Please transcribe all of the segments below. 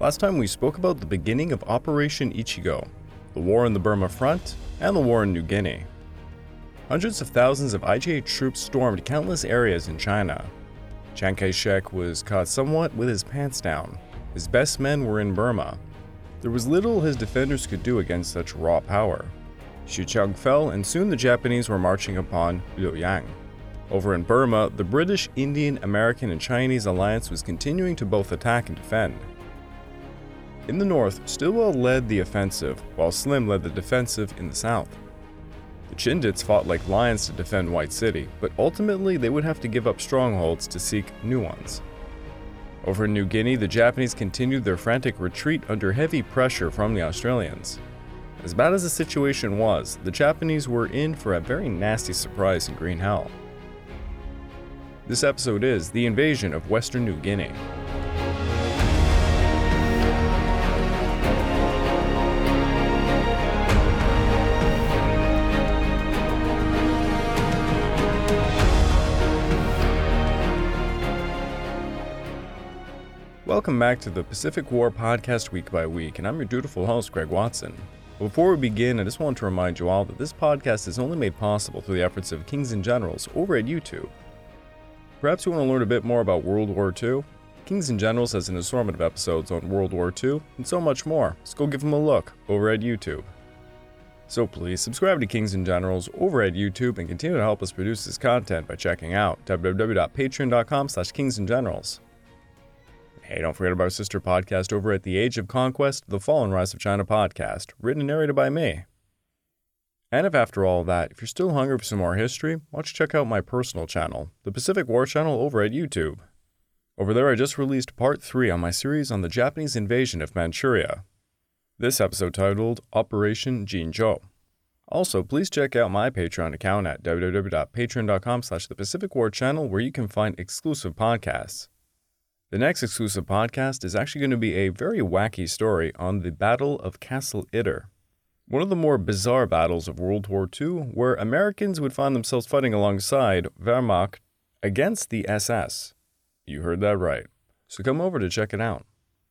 Last time we spoke about the beginning of Operation Ichigo, the war on the Burma front, and the war in New Guinea. Hundreds of thousands of IJA troops stormed countless areas in China. Chiang Kai-shek was caught somewhat with his pants down. His best men were in Burma. There was little his defenders could do against such raw power. Xuchang fell, and soon the Japanese were marching upon Luoyang. Over in Burma, the British, Indian, American, and Chinese alliance was continuing to both attack and defend. In the north, Stilwell led the offensive, while Slim led the defensive in the south. The Chindits fought like lions to defend White City, but ultimately they would have to give up strongholds to seek new ones. Over in New Guinea, the Japanese continued their frantic retreat under heavy pressure from the Australians. As bad as the situation was, the Japanese were in for a very nasty surprise in Green Hell. This episode is The Invasion of Western New Guinea. Welcome back to the Pacific War Podcast week by week, and I'm your dutiful host, Greg Watson. Before we begin, I just want to remind you all that this podcast is only made possible through the efforts of Kings and Generals over at YouTube. Perhaps you want to learn a bit more about World War II? Kings and Generals has an assortment of episodes on World War II, and so much more, so go give them a look over at YouTube. So please subscribe to Kings and Generals over at YouTube and continue to help us produce this content by checking out www.patreon.com/kingsandgenerals. Hey, don't forget about our sister podcast over at The Age of Conquest, The Fall and Rise of China podcast, written and narrated by me. And if after all that, if you're still hungry for some more history, why don't you check out my personal channel, the Pacific War channel over at YouTube. Over there I just released part 3 on my series on the Japanese invasion of Manchuria. This episode titled Operation Jinzhou. Also, please check out my Patreon account at www.patreon.com/thepacificwarchannel where you can find exclusive podcasts. The next exclusive podcast is actually going to be a very wacky story on the Battle of Castle Itter, one of the more bizarre battles of World War II, where Americans would find themselves fighting alongside Wehrmacht against the SS. You heard that right. So come over to check it out.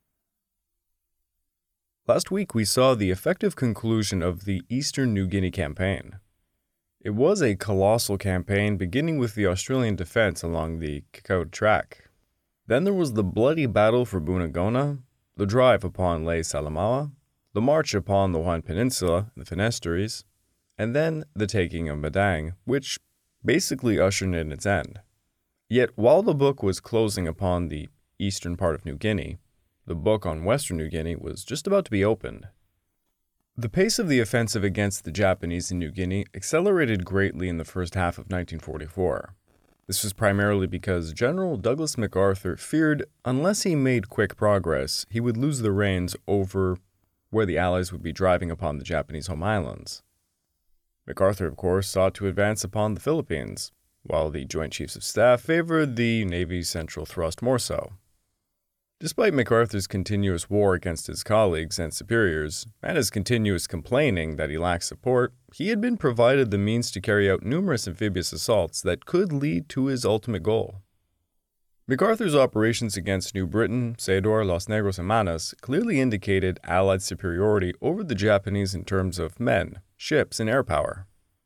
Last week we saw the effective conclusion of the Eastern New Guinea campaign. It was a colossal campaign beginning with the Australian defense along the Cacao Track. Then there was the bloody battle for Bunagona, the drive upon Les Salamaua, the march upon the Huen Peninsula, the Finistères, and then the taking of Madang, which basically ushered in its end. Yet while the book was closing upon the eastern part of New Guinea, the book on Western New Guinea was just about to be opened. The pace of the offensive against the Japanese in New Guinea accelerated greatly in the first half of 1944. This was primarily because General Douglas MacArthur feared unless he made quick progress, he would lose the reins over where the Allies would be driving upon the Japanese home islands. MacArthur, of course, sought to advance upon the Philippines, while the Joint Chiefs of Staff favored the Navy's central thrust more so. Despite MacArthur's continuous war against his colleagues and superiors, and his continuous complaining that he lacked support, he had been provided the means to carry out numerous amphibious assaults that could lead to his ultimate goal. MacArthur's operations against New Britain, Sador, Los Negros, and Manas clearly indicated Allied superiority over the Japanese in terms of men, ships, and air power.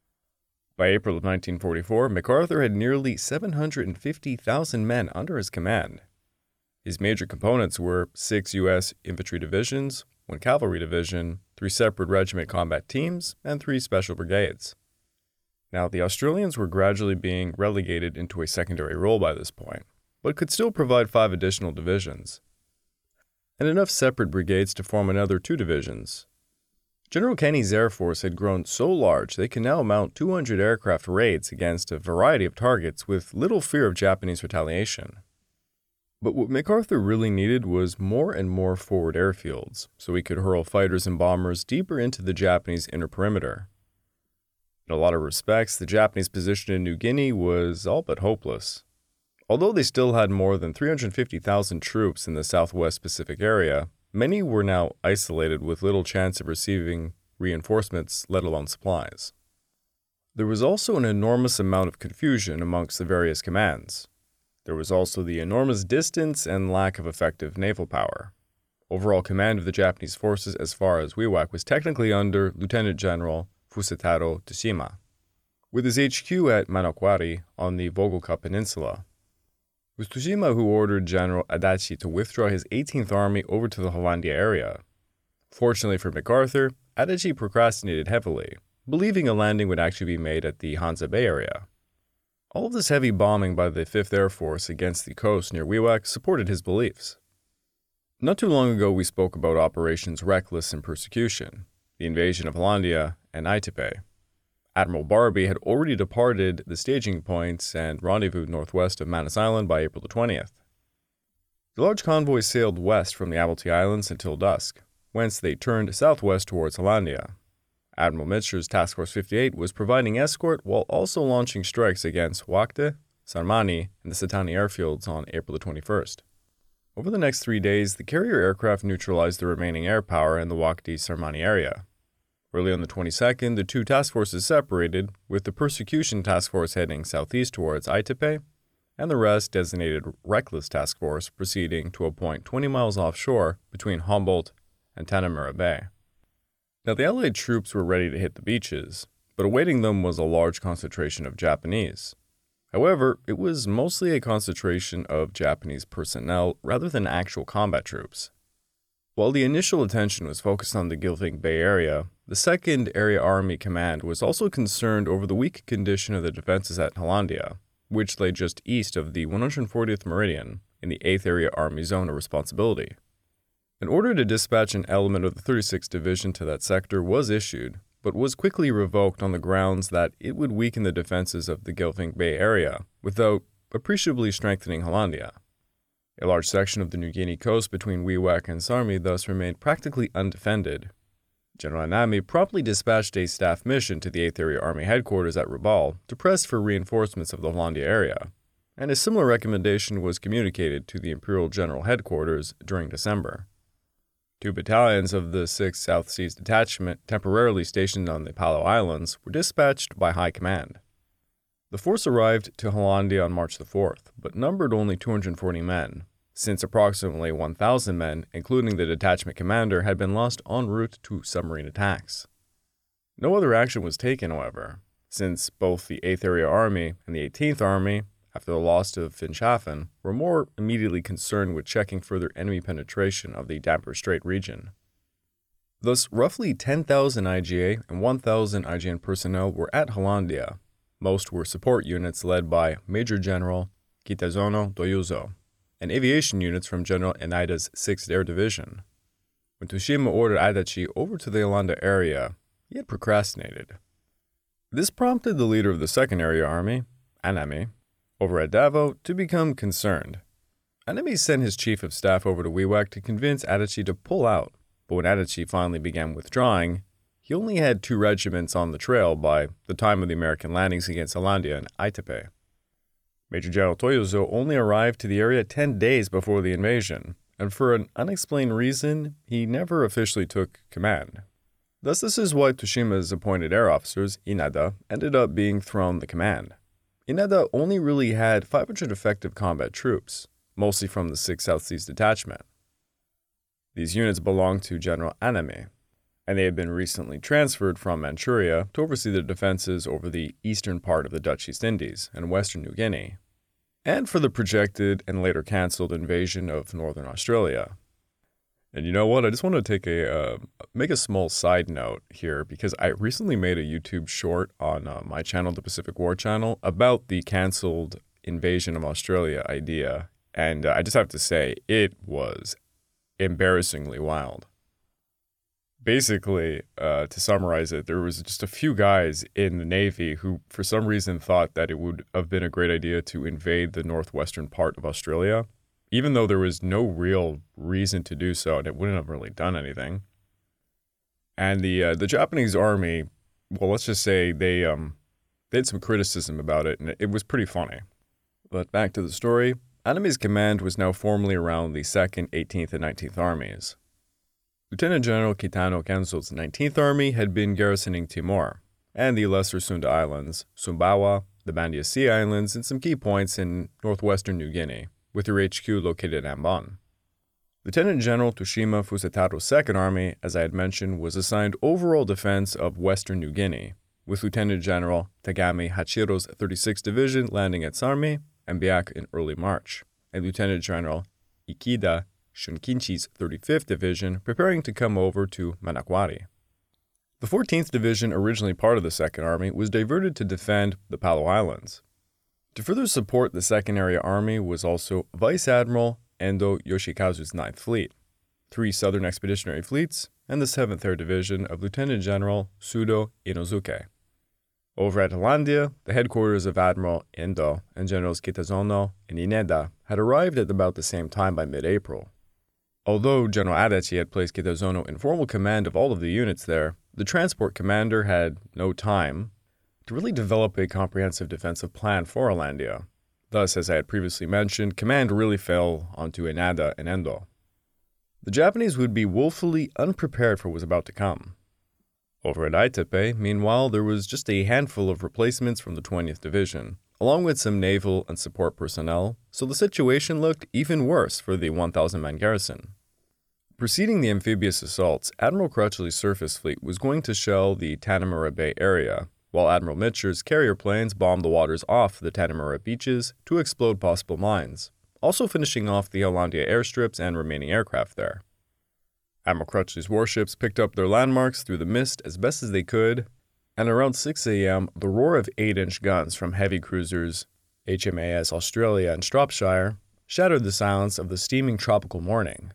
By April of 1944, MacArthur had nearly 750,000 men under his command. His major components were 6 U.S. infantry divisions, 1 cavalry division, 3 separate regiment combat teams, and 3 special brigades. Now, the Australians were gradually being relegated into a secondary role by this point, but could still provide 5 additional divisions, and enough separate brigades to form another 2 divisions. General Kenny's Air Force had grown so large they could now mount 200 aircraft raids against a variety of targets with little fear of Japanese retaliation. But what MacArthur really needed was more and more forward airfields, so he could hurl fighters and bombers deeper into the Japanese inner perimeter. In a lot of respects, the Japanese position in New Guinea was all but hopeless. Although they still had more than 350,000 troops in the southwest Pacific area, many were now isolated with little chance of receiving reinforcements, let alone supplies. There was also an enormous amount of confusion amongst the various commands. There was also the enormous distance and lack of effective naval power. Overall command of the Japanese forces as far as Wewak was technically under Lieutenant General Fusataro Tsushima, with his HQ at Manokwari on the Vogelkop Peninsula. It was Tsushima who ordered General Adachi to withdraw his 18th Army over to the Hollandia area. Fortunately for MacArthur, Adachi procrastinated heavily, believing a landing would actually be made at the Hansa Bay area. All of this heavy bombing by the 5th Air Force against the coast near Wewak supported his beliefs. Not too long ago we spoke about Operations Reckless and Persecution, the invasion of Hollandia and Aitape. Admiral Barbie had already departed the staging points and rendezvoused northwest of Manus Island by April the 20th. The large convoy sailed west from the Admiralty Islands until dusk, whence they turned southwest towards Hollandia. Admiral Mitscher's Task Force 58 was providing escort while also launching strikes against Huacte, Sarmani, and the Setani airfields on April the 21st. Over the next 3 days, the carrier aircraft neutralized the remaining air power in the Huacte-Sarmani area. Early on the 22nd, the two task forces separated, with the Persecution Task Force heading southeast towards Aitape, and the rest, designated Reckless Task Force, proceeding to a point 20 miles offshore between Humboldt and Tanamura Bay. Now, the Allied troops were ready to hit the beaches, but awaiting them was a large concentration of Japanese. However, it was mostly a concentration of Japanese personnel rather than actual combat troops. While the initial attention was focused on the Gilving Bay area, the 2nd Area Army Command was also concerned over the weak condition of the defenses at Hollandia, which lay just east of the 140th meridian in the 8th Area Army Zone of Responsibility. An order to dispatch an element of the 36th Division to that sector was issued, but was quickly revoked on the grounds that it would weaken the defenses of the Gilving Bay area without appreciably strengthening Hollandia. A large section of the New Guinea coast between Wewak and Sarmi thus remained practically undefended. General Anami promptly dispatched a staff mission to the 8th Area Army headquarters at Rabaul to press for reinforcements of the Hollandia area, and a similar recommendation was communicated to the Imperial General Headquarters during December. 2 battalions of the 6th South Seas Detachment, temporarily stationed on the Palau Islands, were dispatched by High Command. The force arrived to Hollandia on March the 4th, but numbered only 240 men, since approximately 1,000 men, including the detachment commander, had been lost en route to submarine attacks. No other action was taken, however, since both the 8th Area Army and the 18th Army, after the loss of Finschhafen, were more immediately concerned with checking further enemy penetration of the Dampier Strait region. Thus, roughly 10,000 IGA and 1,000 IGN personnel were at Hollandia. Most were support units led by Major General Kitazono Doyuzo, and aviation units from General Enaida's 6th Air Division. When Tsushima ordered Adachi over to the Hollandia area, he had procrastinated. This prompted the leader of the 2nd Area Army, Anami, over at Davao, to become concerned. Anami sent his chief of staff over to Wewak to convince Adachi to pull out, but when Adachi finally began withdrawing, he only had 2 regiments on the trail by the time of the American landings against Hollandia and Aitape. Major General Toyozo only arrived to the area 10 days before the invasion, and for an unexplained reason, he never officially took command. Thus, this is why Tsushima's appointed air officers, Inada, ended up being thrown the command. Inada only really had 500 effective combat troops, mostly from the 6th South Seas Detachment. These units belonged to General Anami, and they had been recently transferred from Manchuria to oversee the defenses over the eastern part of the Dutch East Indies and western New Guinea, and for the projected and later cancelled invasion of northern Australia. And you know what? I just want to make a small side note here, because I recently made a YouTube short on my channel, the Pacific War Channel, about the cancelled invasion of Australia idea. And I just have to say, it was embarrassingly wild. Basically, to summarize it, there was just a few guys in the Navy who, for some reason, thought that it would have been a great idea to invade the northwestern part of Australia, even though there was no real reason to do so, and it wouldn't have really done anything. And the Japanese army, well, let's just say they had some criticism about it, and it was pretty funny. But back to the story, Anami's command was now formally around the 2nd, 18th, and 19th Armies. Lieutenant General Kitano Kenso's 19th Army had been garrisoning Timor, and the Lesser Sunda Islands, Sumbawa, the Bandia Sea Islands, and some key points in northwestern New Guinea, with their HQ located at Ambon. Lieutenant General Toshima Fusetaro's Second Army, as I had mentioned, was assigned overall defense of western New Guinea, with Lieutenant General Tagami Hachiro's 36th Division landing at Sarmi and Biak in early March, and Lieutenant General Ikeda Shunkinchi's 35th Division preparing to come over to Manakwari. The 14th Division, originally part of the Second Army, was diverted to defend the Palau Islands. To further support the Second Area Army was also Vice Admiral Endo Yoshikazu's 9th Fleet, 3 Southern Expeditionary Fleets, and the 7th Air Division of Lieutenant General Sudo Inosuke. Over at Hollandia, the headquarters of Admiral Endo and Generals Kitazono and Ineda had arrived at about the same time by mid-April. Although General Adachi had placed Kitazono in formal command of all of the units there, the transport commander had no time to really develop a comprehensive defensive plan for Hollandia. Thus, as I had previously mentioned, command really fell onto Inada and Endo. The Japanese would be woefully unprepared for what was about to come. Over at Aitepe, meanwhile, there was just a handful of replacements from the 20th Division, along with some naval and support personnel, so the situation looked even worse for the 1,000-man garrison. Preceding the amphibious assaults, Admiral Crutchley's surface fleet was going to shell the Tanamura Bay area, while Admiral Mitcher's carrier planes bombed the waters off the Tanamura beaches to explode possible mines, also finishing off the Hollandia airstrips and remaining aircraft there. Admiral Crutchley's warships picked up their landmarks through the mist as best as they could, and around 6 a.m., the roar of 8-inch guns from heavy cruisers HMAS Australia and Shropshire shattered the silence of the steaming tropical morning.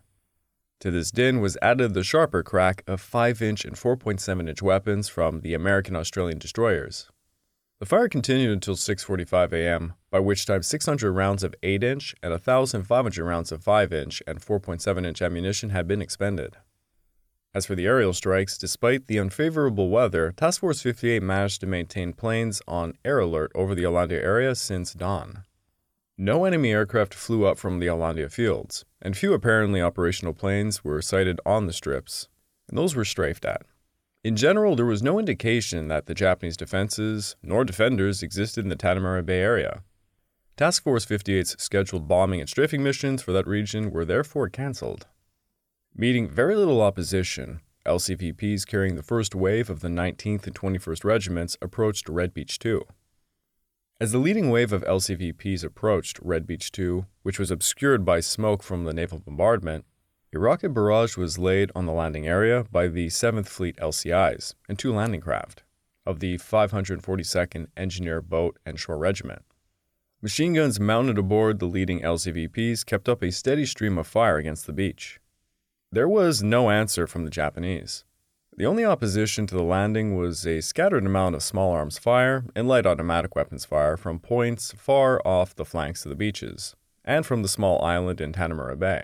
To this din was added the sharper crack of 5-inch and 4.7-inch weapons from the American-Australian destroyers. The fire continued until 6:45 a.m., by which time 600 rounds of 8-inch and 1,500 rounds of 5-inch and 4.7-inch ammunition had been expended. As for the aerial strikes, despite the unfavorable weather, Task Force 58 managed to maintain planes on air alert over the Hollandia area since dawn. No enemy aircraft flew up from the Hollandia fields, and few apparently operational planes were sighted on the strips, and those were strafed at. In general, there was no indication that the Japanese defenses nor defenders existed in the Tanamura Bay area. Task Force 58's scheduled bombing and strafing missions for that region were therefore cancelled. Meeting very little opposition, LCVPs carrying the first wave of the 19th and 21st Regiments approached Red Beach 2. As the leading wave of LCVPs approached Red Beach 2, which was obscured by smoke from the naval bombardment, a rocket barrage was laid on the landing area by the 7th Fleet LCIs and 2 landing craft of the 542nd Engineer Boat and Shore Regiment. Machine guns mounted aboard the leading LCVPs kept up a steady stream of fire against the beach. There was no answer from the Japanese. The only opposition to the landing was a scattered amount of small arms fire and light automatic weapons fire from points far off the flanks of the beaches, and from the small island in Tanamura Bay.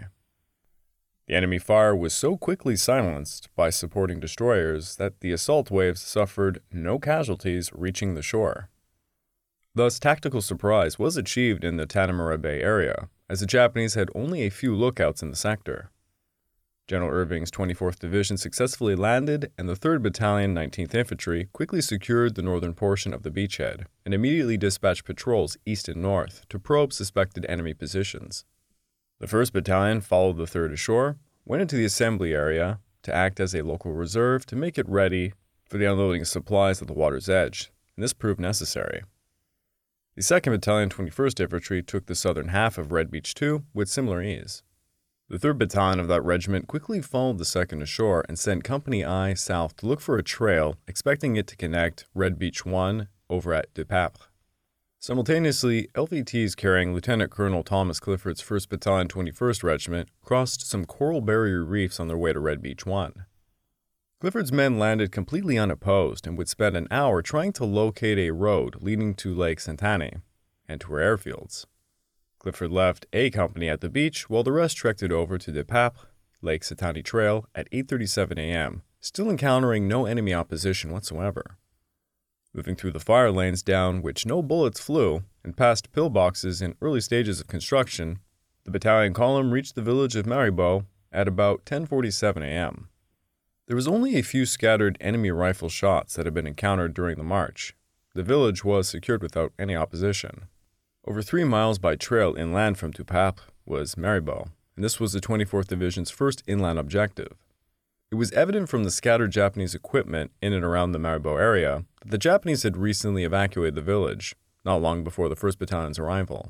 The enemy fire was so quickly silenced by supporting destroyers that the assault waves suffered no casualties reaching the shore. Thus, tactical surprise was achieved in the Tanamura Bay area, as the Japanese had only a few lookouts in the sector. General Irving's 24th Division successfully landed, and the 3rd Battalion, 19th Infantry, quickly secured the northern portion of the beachhead and immediately dispatched patrols east and north to probe suspected enemy positions. The 1st Battalion followed the 3rd ashore, went into the assembly area to act as a local reserve to make it ready for the unloading of supplies at the water's edge, and this proved necessary. The 2nd Battalion, 21st Infantry, took the southern half of Red Beach 2 with similar ease. The 3rd Battalion of that regiment quickly followed the 2nd ashore and sent Company I south to look for a trail, expecting it to connect Red Beach 1 over at De Papre. Simultaneously, LVTs carrying Lieutenant Colonel Thomas Clifford's 1st Battalion 21st Regiment crossed some coral barrier reefs on their way to Red Beach 1. Clifford's men landed completely unopposed and would spend an hour trying to locate a road leading to Lake Santani and to her airfields. Clifford left a company at the beach while the rest trekked it over to De Papre, Lake Santani Trail at 8:37 a.m., still encountering no enemy opposition whatsoever. Moving through the fire lanes down which no bullets flew and past pillboxes in early stages of construction, the battalion column reached the village of Maribo at about 10:47 a.m. There was only a few scattered enemy rifle shots that had been encountered during the march. The village was secured without any opposition. Over 3 miles by trail inland from Tupap was Maribo, and this was the 24th Division's first inland objective. It was evident from the scattered Japanese equipment in and around the Maribo area that the Japanese had recently evacuated the village, not long before the 1st Battalion's arrival.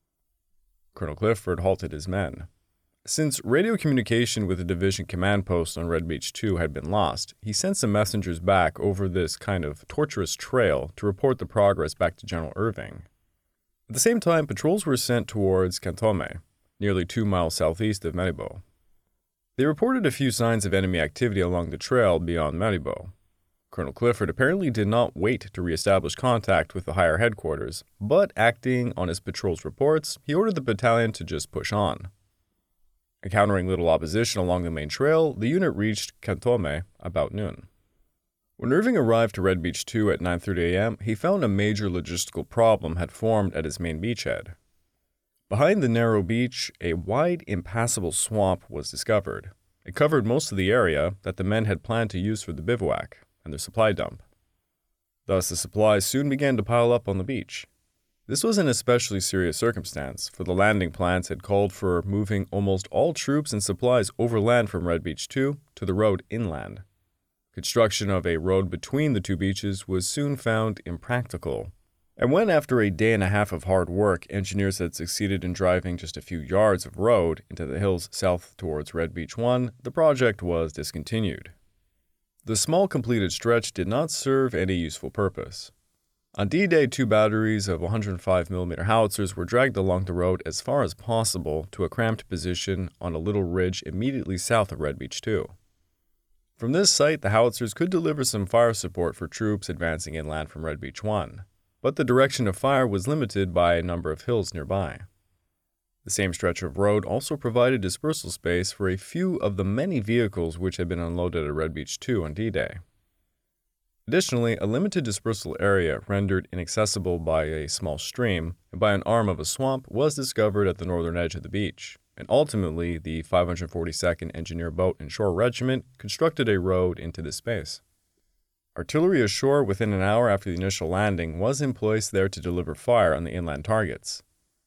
Colonel Clifford halted his men. Since radio communication with the division command post on Red Beach 2 had been lost, he sent some messengers back over this kind of tortuous trail to report the progress back to General Irving. At the same time, patrols were sent towards Kantome, nearly 2 miles southeast of Maribo. They reported a few signs of enemy activity along the trail beyond Maribo. Colonel Clifford apparently did not wait to reestablish contact with the higher headquarters, but acting on his patrol's reports, he ordered the battalion to just push on. Encountering little opposition along the main trail, the unit reached Kantome about noon. When Irving arrived to Red Beach 2 at 9:30 a.m., he found a major logistical problem had formed at his main beachhead. Behind the narrow beach, a wide, impassable swamp was discovered. It covered most of the area that the men had planned to use for the bivouac and their supply dump. Thus, the supplies soon began to pile up on the beach. This was an especially serious circumstance, for the landing plans had called for moving almost all troops and supplies overland from Red Beach 2 to the road inland. Construction of a road between the two beaches was soon found impractical, and when after a day and a half of hard work, engineers had succeeded in driving just a few yards of road into the hills south towards Red Beach 1, the project was discontinued. The small completed stretch did not serve any useful purpose. On D-Day, 2 batteries of 105mm howitzers were dragged along the road as far as possible to a cramped position on a little ridge immediately south of Red Beach 2. From this site, the howitzers could deliver some fire support for troops advancing inland from Red Beach 1, but the direction of fire was limited by a number of hills nearby. The same stretch of road also provided dispersal space for a few of the many vehicles which had been unloaded at Red Beach 2 on D-Day. Additionally, a limited dispersal area rendered inaccessible by a small stream and by an arm of a swamp was discovered at the northern edge of the beach, and ultimately the 542nd Engineer Boat and Shore Regiment constructed a road into this space. Artillery ashore within an hour after the initial landing was in place there to deliver fire on the inland targets.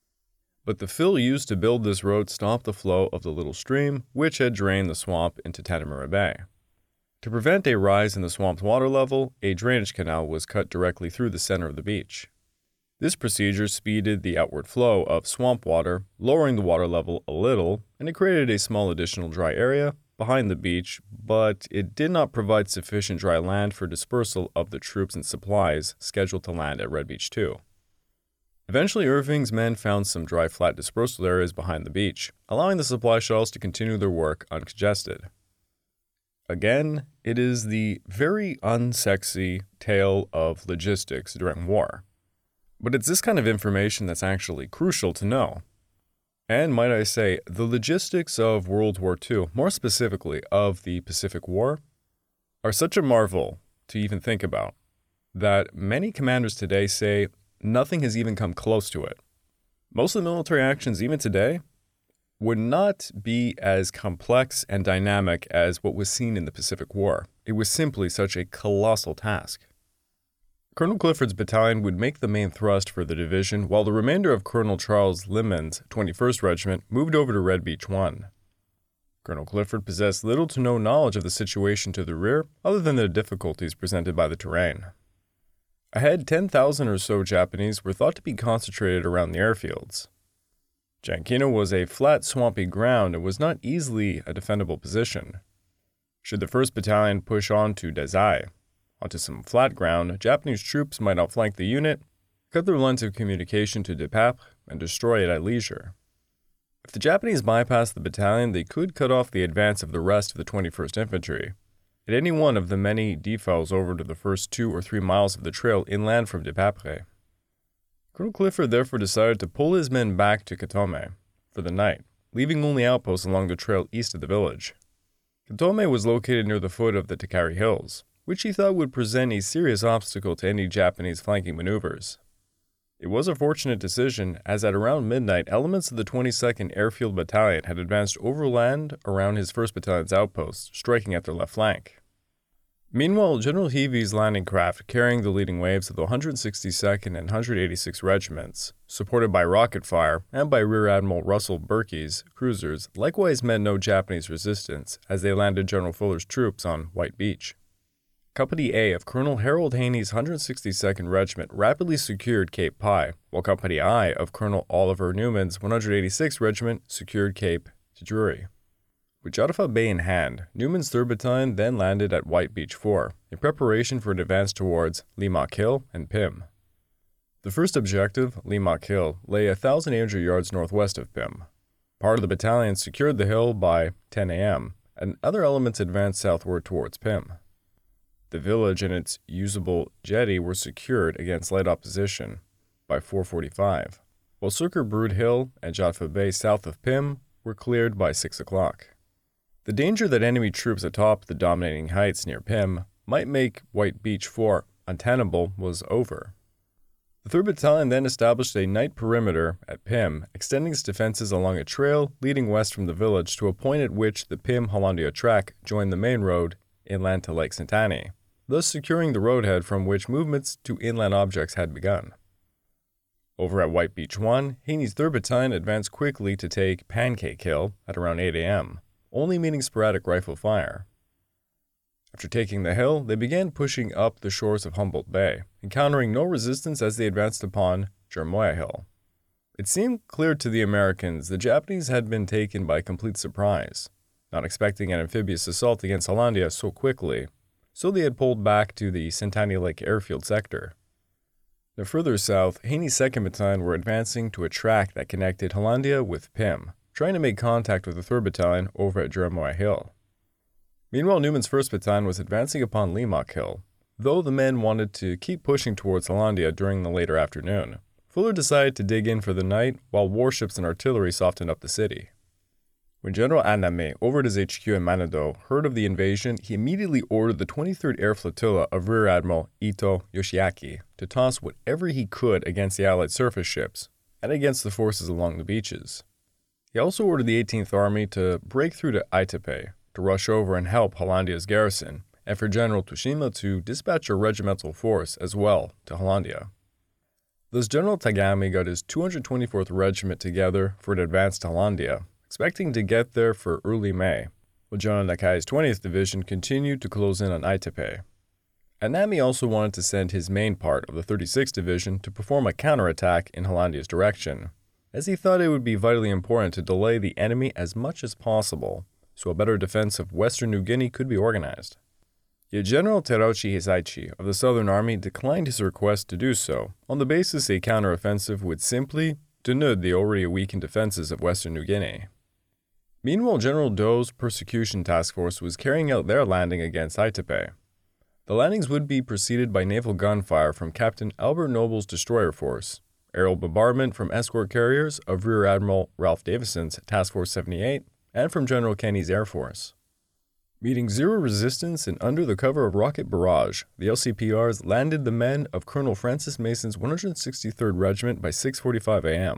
But the fill used to build this road stopped the flow of the little stream, which had drained the swamp into Tanamura Bay. To prevent a rise in the swamp's water level, a drainage canal was cut directly through the center of the beach. This procedure speeded the outward flow of swamp water, lowering the water level a little, and it created a small additional dry area behind the beach, but it did not provide sufficient dry land for dispersal of the troops and supplies scheduled to land at Red Beach 2. Eventually, Irving's men found some dry, flat dispersal areas behind the beach, allowing the supply shuttles to continue their work uncongested. Again, it is the very unsexy tale of logistics during war. But it's this kind of information that's actually crucial to know. And might I say, the logistics of World War II, more specifically of the Pacific War, are such a marvel to even think about, that many commanders today say nothing has even come close to it. Most of the military actions, even today, would not be as complex and dynamic as what was seen in the Pacific War. It was simply such a colossal task. Colonel Clifford's battalion would make the main thrust for the division, while the remainder of Colonel Charles Liman's 21st Regiment moved over to Red Beach 1. Colonel Clifford possessed little to no knowledge of the situation to the rear, other than the difficulties presented by the terrain. Ahead, 10,000 or so Japanese were thought to be concentrated around the airfields. Jankino was a flat, swampy ground and was not easily a defendable position. Should the 1st Battalion push on to Dazai, onto some flat ground, Japanese troops might outflank the unit, cut their lines of communication to Depapre, and destroy it at leisure. If the Japanese bypassed the battalion, they could cut off the advance of the rest of the 21st Infantry at any one of the many defiles over to the first 2 or 3 miles of the trail inland from Depapre. Colonel Clifford therefore decided to pull his men back to Kantome for the night, leaving only outposts along the trail east of the village. Kantome was located near the foot of the Takari Hills, which he thought would present a serious obstacle to any Japanese flanking maneuvers. It was a fortunate decision, as at around midnight, elements of the 22nd Airfield Battalion had advanced overland around his 1st Battalion's outposts, striking at their left flank. Meanwhile, General Heavy's landing craft carrying the leading waves of the 162nd and 186th Regiments, supported by rocket fire and by Rear Admiral Russell Berkey's cruisers, likewise met no Japanese resistance as they landed General Fuller's troops on White Beach. Company A of Colonel Harold Haney's 162nd Regiment rapidly secured Cape Pi, while Company I of Colonel Oliver Newman's 186th Regiment secured Cape Drury. With Jaffa Bay in hand, Newman's 3rd Battalion then landed at White Beach 4 in preparation for an advance towards Limok Hill and Pim. The first objective, Limok Hill, lay 1,800 yards northwest of Pim. Part of the battalion secured the hill by 10 a.m., and other elements advanced southward towards Pim. The village and its usable jetty were secured against light opposition by 4:45, while Circuit Brood Hill and Jaffa Bay south of Pim were cleared by 6 o'clock. The danger that enemy troops atop the dominating heights near Pim might make White Beach 4 untenable was over. The 3rd Battalion then established a night perimeter at Pim, extending its defenses along a trail leading west from the village to a point at which the Pim-Hollandia track joined the main road inland to Lake St. Annie, thus securing the roadhead from which movements to inland objects had begun. Over at White Beach 1, Haney's 3rd Battalion advanced quickly to take Pancake Hill at around 8 a.m., only meeting sporadic rifle fire. After taking the hill, they began pushing up the shores of Humboldt Bay, encountering no resistance as they advanced upon Jermoya Hill. It seemed clear to the Americans the Japanese had been taken by complete surprise, not expecting an amphibious assault against Hollandia so quickly, so they had pulled back to the St. Annie Lake airfield sector. Now further south, Haney's 2nd Battalion were advancing to a track that connected Hollandia with Pim, trying to make contact with the 3rd Battalion over at Jeremiah Hill. Meanwhile, Newman's 1st Battalion was advancing upon Limok Hill, though the men wanted to keep pushing towards Hollandia during the later afternoon. Fuller decided to dig in for the night while warships and artillery softened up the city. When General Aname, over at his HQ in Manado, heard of the invasion, he immediately ordered the 23rd Air Flotilla of Rear Admiral Ito Yoshiaki to toss whatever he could against the Allied surface ships and against the forces along the beaches. He also ordered the 18th Army to break through to Aitape, to rush over and help Hollandia's garrison, and for General Tushima to dispatch a regimental force as well to Hollandia. Thus General Tagami got his 224th Regiment together for an advance to Hollandia, expecting to get there for early May, while General Nakai's 20th Division continued to close in on Aitape. Anami also wanted to send his main part of the 36th Division to perform a counterattack in Hollandia's direction, as he thought it would be vitally important to delay the enemy as much as possible, so a better defense of western New Guinea could be organized. Yet General Terauchi Hisaichi of the Southern Army declined his request to do so, on the basis a counteroffensive would simply denude the already weakened defenses of western New Guinea. Meanwhile, General Do's persecution task force was carrying out their landing against Aitape. The landings would be preceded by naval gunfire from Captain Albert Noble's destroyer force, aerial bombardment from escort carriers of Rear Admiral Ralph Davison's Task Force 78, and from General Kenny's Air Force. Meeting zero resistance and under the cover of rocket barrage, the LCPRs landed the men of Colonel Francis Mason's 163rd Regiment by 6:45 a.m.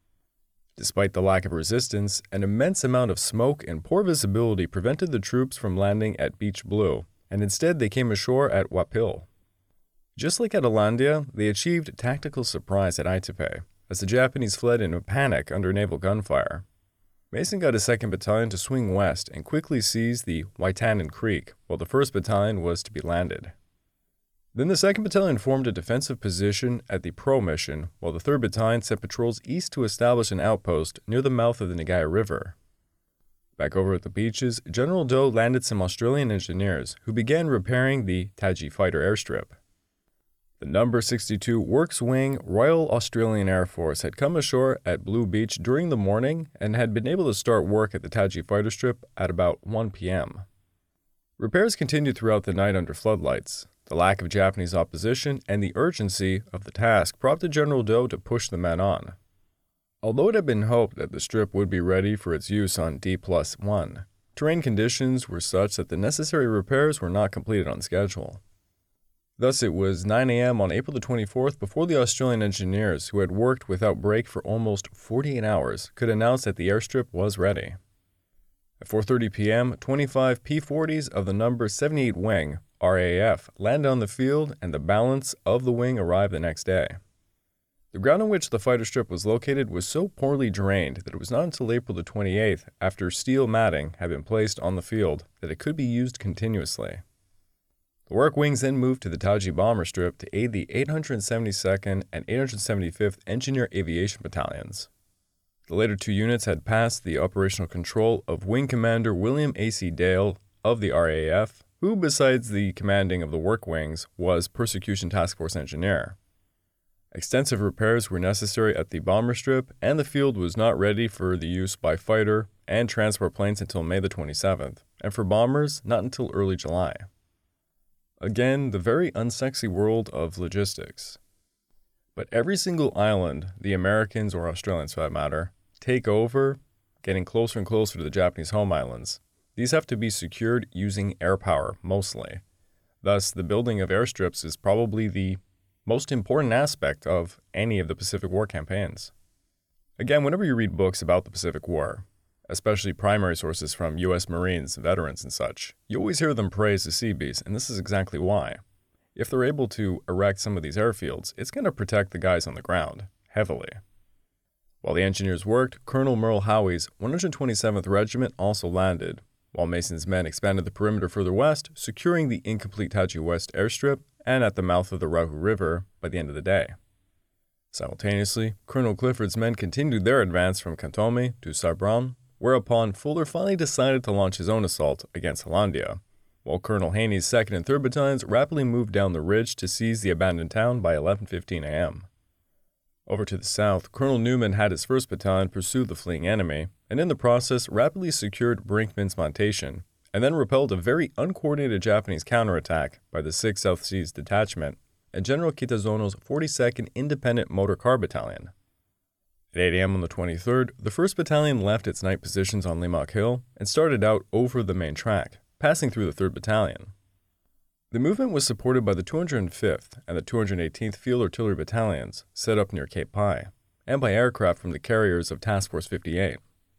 Despite the lack of resistance, an immense amount of smoke and poor visibility prevented the troops from landing at Beach Blue, and instead they came ashore at Wapil. Just like at Hollandia, they achieved tactical surprise at Aitape, as the Japanese fled in a panic under naval gunfire. Mason got his 2nd Battalion to swing west and quickly seized the Waitanan Creek, while the 1st Battalion was to be landed. Then the 2nd Battalion formed a defensive position at the Pro Mission, while the 3rd Battalion sent patrols east to establish an outpost near the mouth of the Nagaya River. Back over at the beaches, General Doe landed some Australian engineers who began repairing the Taji fighter airstrip. The No. 62 Works Wing Royal Australian Air Force had come ashore at Blue Beach during the morning and had been able to start work at the Taji fighter strip at about 1 p.m. Repairs continued throughout the night under floodlights. The lack of Japanese opposition and the urgency of the task prompted General Doe to push the men on. Although it had been hoped that the strip would be ready for its use on D+1, terrain conditions were such that the necessary repairs were not completed on schedule. Thus, it was 9 a.m. on April the 24th before the Australian engineers, who had worked without break for almost 48 hours, could announce that the airstrip was ready. At 4:30 p.m., 25 P-40s of the No. 78 Wing, RAF landed on the field and the balance of the wing arrived the next day. The ground on which the fighter strip was located was so poorly drained that it was not until April the 28th, after steel matting had been placed on the field, that it could be used continuously. The work wings then moved to the Taji bomber strip to aid the 872nd and 875th Engineer Aviation Battalions. The later two units had passed the operational control of Wing Commander William A.C. Dale of the RAF, who, besides the commanding of the work wings, was Persecution Task Force engineer. Extensive repairs were necessary at the bomber strip, and the field was not ready for the use by fighter and transport planes until May the 27th, and for bombers not until early July. Again, the very unsexy world of logistics. But every single island, the Americans or Australians for that matter, take over, getting closer and closer to the Japanese home islands. These have to be secured using air power, mostly. Thus, the building of airstrips is probably the most important aspect of any of the Pacific War campaigns. Again, whenever you read books about the Pacific War, especially primary sources from U.S. Marines, veterans, and such, you always hear them praise the Seabees, and this is exactly why. If they're able to erect some of these airfields, it's going to protect the guys on the ground, heavily. While the engineers worked, Colonel Merle Howey's 127th Regiment also landed, while Mason's men expanded the perimeter further west, securing the incomplete Taji West airstrip and at the mouth of the Rahu River by the end of the day. Simultaneously, Colonel Clifford's men continued their advance from Kantome to Sabran, whereupon Fuller finally decided to launch his own assault against Hollandia, while Colonel Haney's 2nd and 3rd Battalions rapidly moved down the ridge to seize the abandoned town by 11:15 a.m. Over to the south, Colonel Newman had his 1st Battalion pursue the fleeing enemy, and in the process rapidly secured Brinkman's Plantation, and then repelled a very uncoordinated Japanese counterattack by the 6th South Seas Detachment and General Kitazono's 42nd Independent Motor Car Battalion. At 8 a.m. on the 23rd, the 1st Battalion left its night positions on Limak Hill and started out over the main track, passing through the 3rd Battalion. The movement was supported by the 205th and the 218th Field Artillery Battalions set up near Cape Pi, and by aircraft from the carriers of Task Force 58.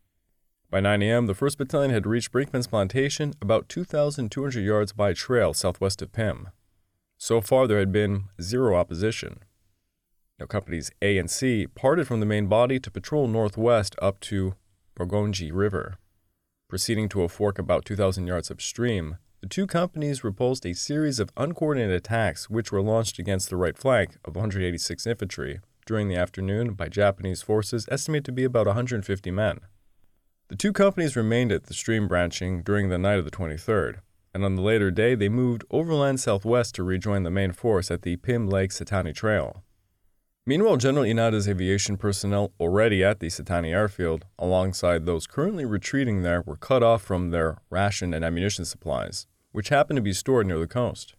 By 9 a.m., the 1st Battalion had reached Brinkman's Plantation about 2,200 yards by trail southwest of Pim. So far, there had been zero opposition. Now, Companies A and C parted from the main body to patrol northwest up to Borgonji River. Proceeding to a fork about 2,000 yards upstream, the two companies repulsed a series of uncoordinated attacks which were launched against the right flank of 186th Infantry during the afternoon by Japanese forces estimated to be about 150 men. The two companies remained at the stream branching during the night of the 23rd, and on the later day they moved overland southwest to rejoin the main force at the Pim Lake Setani Trail. Meanwhile, General Inada's aviation personnel already at the Setani airfield, alongside those currently retreating there, were cut off from their ration and ammunition supplies, which happened to be stored near the coast.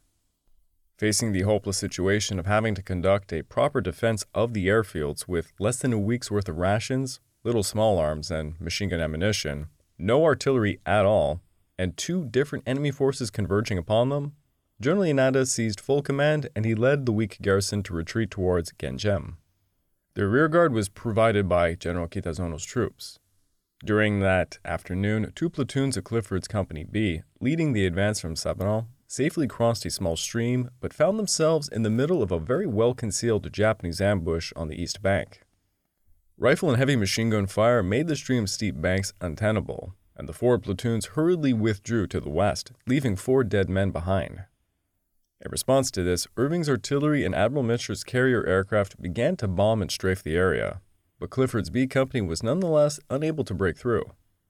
Facing the hopeless situation of having to conduct a proper defense of the airfields with less than a week's worth of rations, little small arms, and machine gun ammunition, no artillery at all, and two different enemy forces converging upon them, General Inada seized full command and he led the weak garrison to retreat towards Genjem. Their rearguard was provided by General Kitazono's troops. During that afternoon, two platoons of Clifford's Company B, leading the advance from Sabran, safely crossed a small stream but found themselves in the middle of a very well-concealed Japanese ambush on the east bank. Rifle and heavy machine gun fire made the stream's steep banks untenable, and the forward platoons hurriedly withdrew to the west, leaving 4 dead men behind. In response to this, Irving's artillery and Admiral Mitcher's carrier aircraft began to bomb and strafe the area, but Clifford's B Company was nonetheless unable to break through.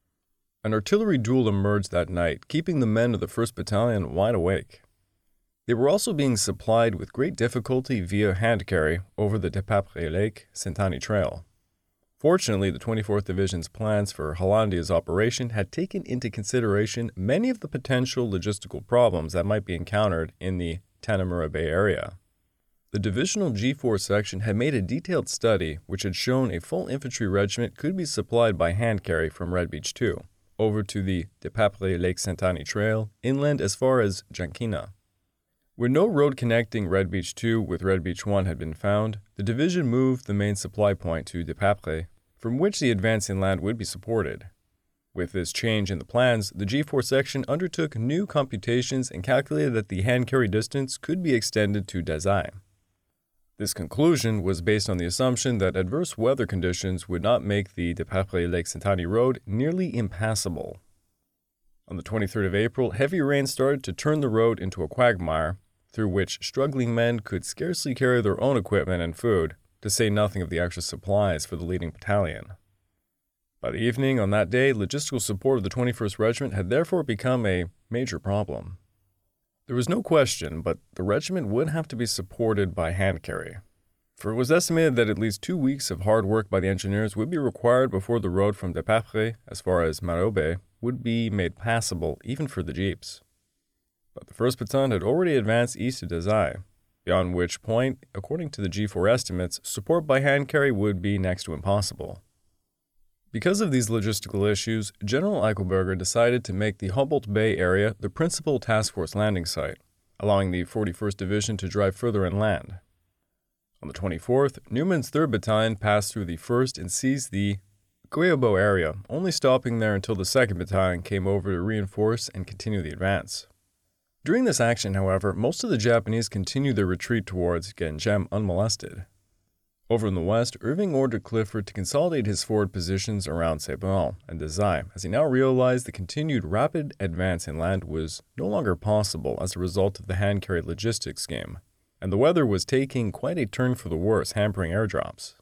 An artillery duel emerged that night, keeping the men of the 1st Battalion wide awake. They were also being supplied with great difficulty via hand carry over the Depapre Lake Sentani Trail. Fortunately, the 24th Division's plans for Hollandia's operation had taken into consideration many of the potential logistical problems that might be encountered in the Tanamura Bay area. The divisional G4 section had made a detailed study which had shown a full infantry regiment could be supplied by hand carry from Red Beach 2 over to the Depapre Lake Sentani Trail inland as far as Jankina. When no road connecting Red Beach 2 with Red Beach 1 had been found, the division moved the main supply point to Depapre, from which the advance inland would be supported. With this change in the plans, the G4 section undertook new computations and calculated that the hand carry distance could be extended to Dazai. This conclusion was based on the assumption that adverse weather conditions would not make the Desprez-Lake-Santani road nearly impassable. On the 23rd of April, heavy rain started to turn the road into a quagmire, through which struggling men could scarcely carry their own equipment and food, to say nothing of the extra supplies for the leading battalion. By the evening on that day, logistical support of the 21st Regiment had therefore become a major problem. There was no question, but the regiment would have to be supported by hand carry, for it was estimated that at least 2 weeks of hard work by the engineers would be required before the road from Desprez as far as Marobe would be made passable even for the jeeps. But the 1st Baton had already advanced east to Dazai, beyond which point, according to the G4 estimates, support by hand carry would be next to impossible. Because of these logistical issues, General Eichelberger decided to make the Humboldt Bay area the principal task force landing site, allowing the 41st Division to drive further inland. On the 24th, Newman's 3rd Battalion passed through the 1st and seized the Goyabo area, only stopping there until the 2nd Battalion came over to reinforce and continue the advance. During this action, however, most of the Japanese continued their retreat towards Genjem unmolested. Over in the west, Irving ordered Clifford to consolidate his forward positions around Ceibal and Dazai, as he now realized the continued rapid advance inland was no longer possible as a result of the hand-carried logistics scheme, and the weather was taking quite a turn for the worse, hampering airdrops.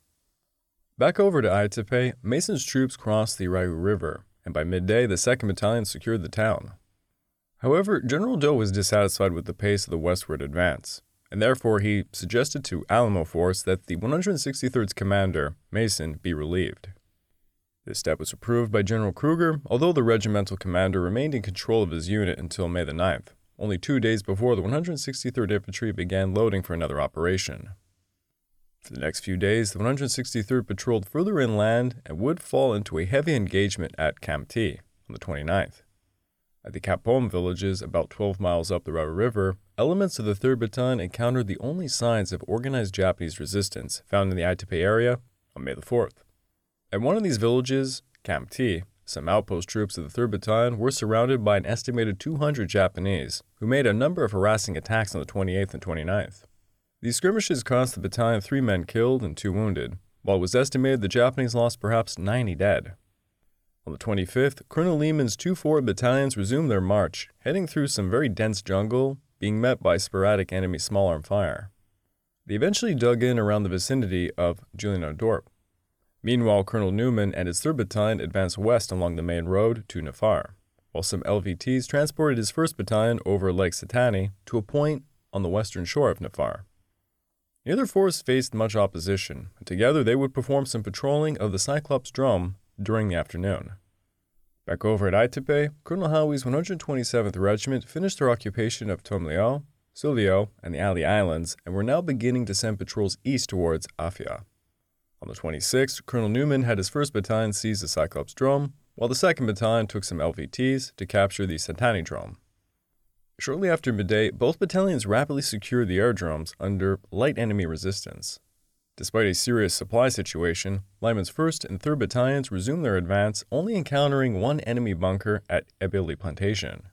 Back over to Aitape, Mason's troops crossed the Raiu River, and by midday the 2nd Battalion secured the town. However, General Doe was dissatisfied with the pace of the westward advance, and therefore he suggested to Alamo Force that the 163rd's commander, Mason, be relieved. This step was approved by General Kruger, although the regimental commander remained in control of his unit until May the 9th, only 2 days before the 163rd Infantry began loading for another operation. For the next few days, the 163rd patrolled further inland and would fall into a heavy engagement at Kamti on the 29th. At the Kapom villages, about 12 miles up the Raiu River, elements of the 3rd Battalion encountered the only signs of organized Japanese resistance found in the Aitape area on May the 4th. At one of these villages, Kamti, some outpost troops of the 3rd Battalion were surrounded by an estimated 200 Japanese, who made a number of harassing attacks on the 28th and 29th. These skirmishes cost the battalion 3 men killed and 2 wounded, while it was estimated the Japanese lost perhaps 90 dead. On the 25th, Colonel Lehman's 2 forward battalions resumed their march, heading through some very dense jungle, being met by sporadic enemy small-arm fire. They eventually dug in around the vicinity of Julianadorp. Meanwhile, Colonel Newman and his 3rd Battalion advanced west along the main road to Nafar, while some LVTs transported his 1st Battalion over Lake Satani to a point on the western shore of Nafar. Neither force faced much opposition, and together they would perform some patrolling of the Cyclops Drum during the afternoon. Back over at Aitape, Colonel Howie's 127th Regiment finished their occupation of Tomleo, Sulio, and the Ali Islands, and were now beginning to send patrols east towards Afia. On the 26th, Colonel Newman had his 1st Battalion seize the Cyclops Drome, while the 2nd Battalion took some LVTs to capture the Santani Drome. Shortly after midday, both battalions rapidly secured the airdromes under light enemy resistance. Despite a serious supply situation, Lyman's 1st and 3rd Battalions resumed their advance, only encountering one enemy bunker at Ebili Plantation.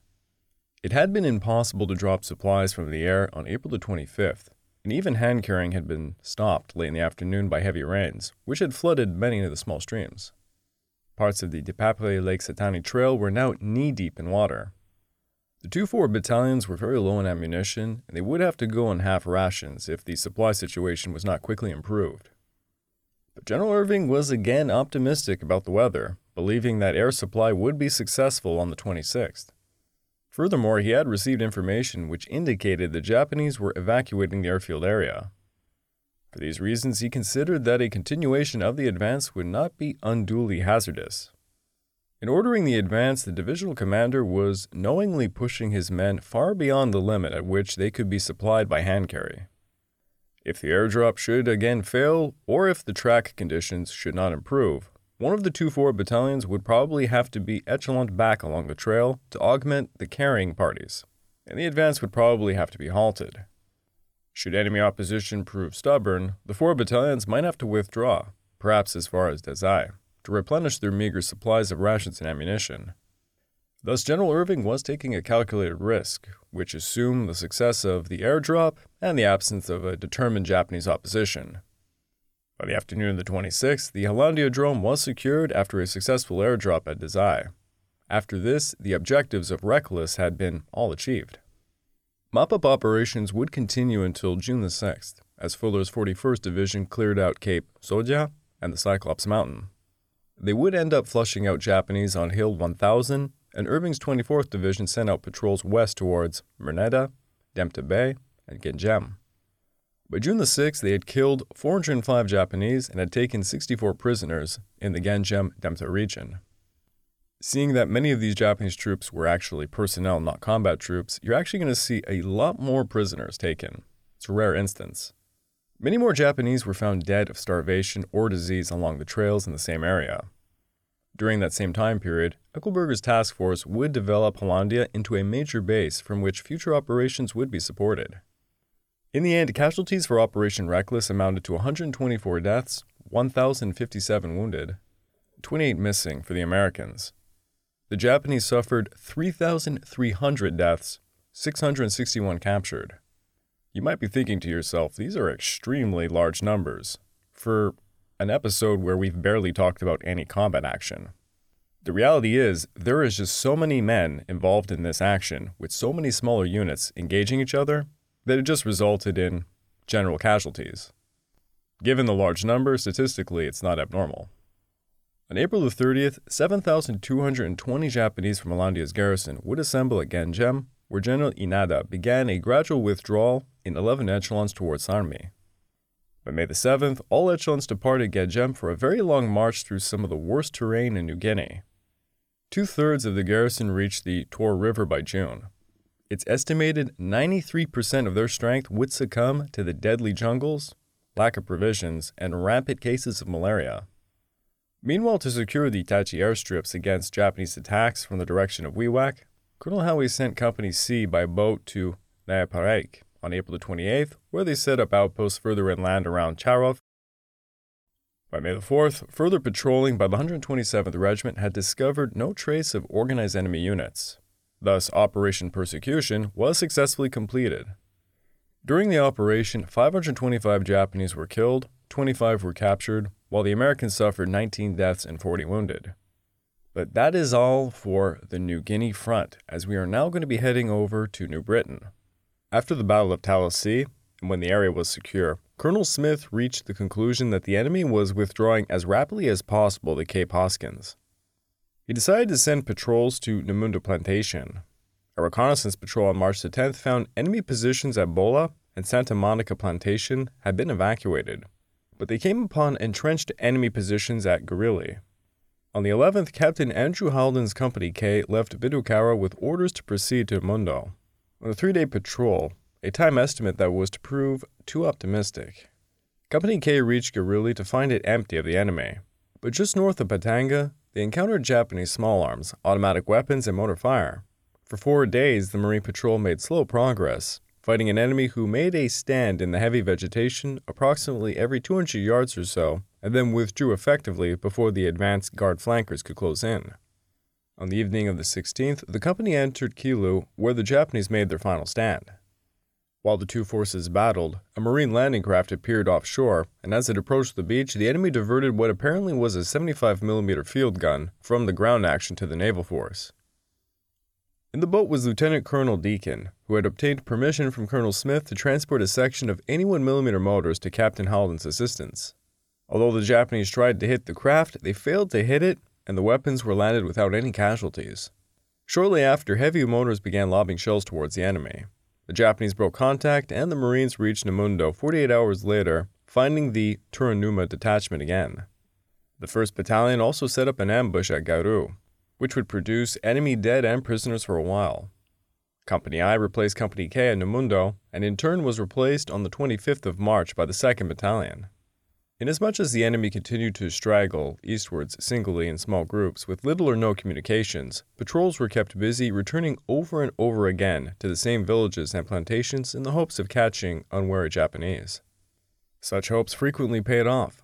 It had been impossible to drop supplies from the air on April the 25th, and even hand carrying had been stopped late in the afternoon by heavy rains, which had flooded many of the small streams. Parts of the Desprez-Lake-Santani trail were now knee-deep in water. The 2 forward battalions were very low on ammunition, and they would have to go on half rations if the supply situation was not quickly improved. But General Irving was again optimistic about the weather, believing that air supply would be successful on the 26th. Furthermore, he had received information which indicated the Japanese were evacuating the airfield area. For these reasons, he considered that a continuation of the advance would not be unduly hazardous. In ordering the advance, the divisional commander was knowingly pushing his men far beyond the limit at which they could be supplied by hand carry. If the airdrop should again fail, or if the track conditions should not improve, one of the 2 forward battalions would probably have to be echeloned back along the trail to augment the carrying parties, and the advance would probably have to be halted. Should enemy opposition prove stubborn, the 4 battalions might have to withdraw, perhaps as far as Dazai, to replenish their meager supplies of rations and ammunition. Thus, General Irving was taking a calculated risk, which assumed the success of the airdrop and the absence of a determined Japanese opposition. By the afternoon of the 26th, the Hollandiodrome was secured after a successful airdrop at Dazai. After this, the objectives of Reckless had been all achieved. Mop-up operations would continue until June the 6th, as Fuller's 41st Division cleared out Cape Soja and the Cyclops Mountain. They would end up flushing out Japanese on Hill 1000, and Irving's 24th Division sent out patrols west towards Merneda, Dempta Bay, and Genjem. By June the 6th, they had killed 405 Japanese and had taken 64 prisoners in the Genjem-Dempta region. Seeing that many of these Japanese troops were actually personnel, not combat troops, you're actually going to see a lot more prisoners taken. It's a rare instance. Many more Japanese were found dead of starvation or disease along the trails in the same area. During that same time period, Eckelberger's task force would develop Hollandia into a major base from which future operations would be supported. In the end, casualties for Operation Reckless amounted to 124 deaths, 1,057 wounded, 28 missing for the Americans. The Japanese suffered 3,300 deaths, 661 captured. You might be thinking to yourself, these are extremely large numbers for an episode where we've barely talked about any combat action. The reality is, there is just so many men involved in this action, with so many smaller units engaging each other, that it just resulted in general casualties. Given the large number, statistically, it's not abnormal. On April the 30th, 7,220 Japanese from Hollandia's garrison would assemble at Genjem, where General Inada began a gradual withdrawal in 11 echelons towards Sarmi. By May the 7th, all echelons departed Genjem for a very long march through some of the worst terrain in New Guinea. 2/3 of the garrison reached the Tor River by June. It's estimated 93% of their strength would succumb to the deadly jungles, lack of provisions, and rampant cases of malaria. Meanwhile, to secure the Tachi airstrips against Japanese attacks from the direction of Wewak, Colonel Howe sent Company C by boat to Nyaparek on April the 28th, where they set up outposts further inland around Charov. By May the 4th, further patrolling by the 127th Regiment had discovered no trace of organized enemy units. Thus, Operation Persecution was successfully completed. During the operation, 525 Japanese were killed, 25 were captured, while the Americans suffered 19 deaths and 40 wounded. But that is all for the New Guinea front, as we are now going to be heading over to New Britain. After the Battle of Talasea, and when the area was secure, Colonel Smith reached the conclusion that the enemy was withdrawing as rapidly as possible to Cape Hoskins. He decided to send patrols to Namundo Plantation. A reconnaissance patrol on March the 10th found enemy positions at Bola and Santa Monica Plantation had been evacuated, but they came upon entrenched enemy positions at Guerrilli. On the 11th, Captain Andrew Halden's Company K left Bidukara with orders to proceed to Mundo. On a 3-day patrol, a time estimate that was to prove too optimistic, Company K reached Guerrilli to find it empty of the enemy, but just north of Batanga, they encountered Japanese small arms, automatic weapons, and mortar fire. For 4 days, the Marine Patrol made slow progress, fighting an enemy who made a stand in the heavy vegetation approximately every 200 yards or so, and then withdrew effectively before the advanced guard flankers could close in. On the evening of the 16th, the company entered Kilu, where the Japanese made their final stand. While the two forces battled, a Marine landing craft appeared offshore, and as it approached the beach, the enemy diverted what apparently was a 75mm field gun from the ground action to the naval force. In the boat was Lieutenant Colonel Deacon, who had obtained permission from Colonel Smith to transport a section of 81mm mortars to Captain Halden's assistance. Although the Japanese tried to hit the craft, they failed to hit it, and the weapons were landed without any casualties. Shortly after, heavy mortars began lobbing shells towards the enemy. The Japanese broke contact, and the Marines reached Namundo 48 hours later, finding the Turanuma detachment again. The 1st Battalion also set up an ambush at Garu, which would produce enemy dead and prisoners for a while. Company I replaced Company K at Namundo, and in turn was replaced on the 25th of March by the 2nd Battalion. Inasmuch as the enemy continued to straggle eastwards singly in small groups with little or no communications, patrols were kept busy returning over and over again to the same villages and plantations in the hopes of catching unwary Japanese. Such hopes frequently paid off.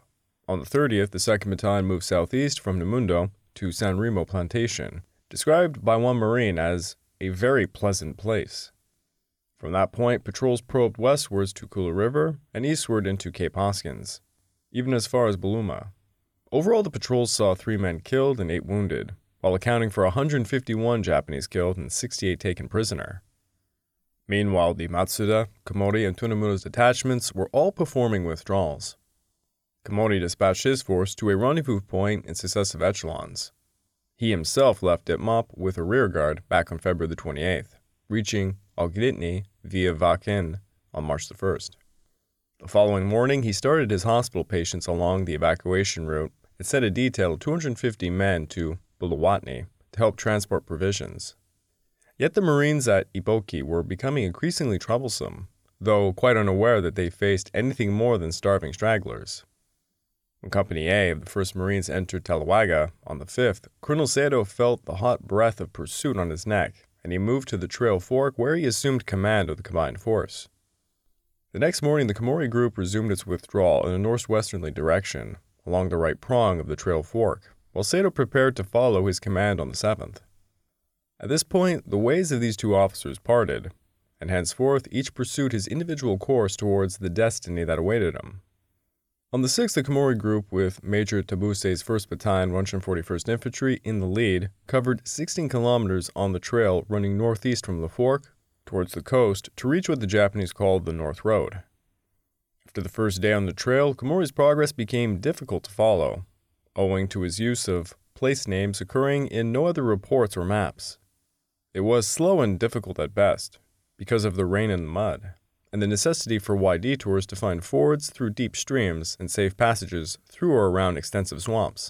On the 30th, the 2nd Battalion moved southeast from Namundo to San Remo Plantation, described by one Marine as a very pleasant place. From that point, patrols probed westwards to Kula River and eastward into Cape Hoskins, even as far as Baluma. Overall, the patrols saw 3 men killed and 8 wounded, while accounting for 151 Japanese killed and 68 taken prisoner. Meanwhile, the Matsuda, Komori, and Tunamuno's detachments were all performing withdrawals. Komori dispatched his force to a rendezvous point in successive echelons. He himself left Dipmop with a rearguard back on February the 28th, reaching Ogditny via Vakin on March the 1st. The following morning, he started his hospital patients along the evacuation route and sent a detail of 250 men to Bulawatny to help transport provisions. Yet the Marines at Iboki were becoming increasingly troublesome, though quite unaware that they faced anything more than starving stragglers. When Company A of the 1st Marines entered Talawaga on the 5th, Colonel Sato felt the hot breath of pursuit on his neck, and he moved to the Trail Fork where he assumed command of the combined force. The next morning, the Komori group resumed its withdrawal in a northwesterly direction, along the right prong of the Trail Fork, while Sato prepared to follow his command on the 7th. At this point, the ways of these two officers parted, and henceforth each pursued his individual course towards the destiny that awaited him. On the 6th, the Komori group, with Major Tabuse's 1st Battalion, 141st Infantry, in the lead, covered 16 kilometers on the trail running northeast from the Fork towards the coast to reach what the Japanese called the North Road. After the first day on the trail, Komori's progress became difficult to follow, owing to his use of place names occurring in no other reports or maps. It was slow and difficult at best, because of the rain and the mud, and the necessity for wide detours to find fords through deep streams and safe passages through or around extensive swamps.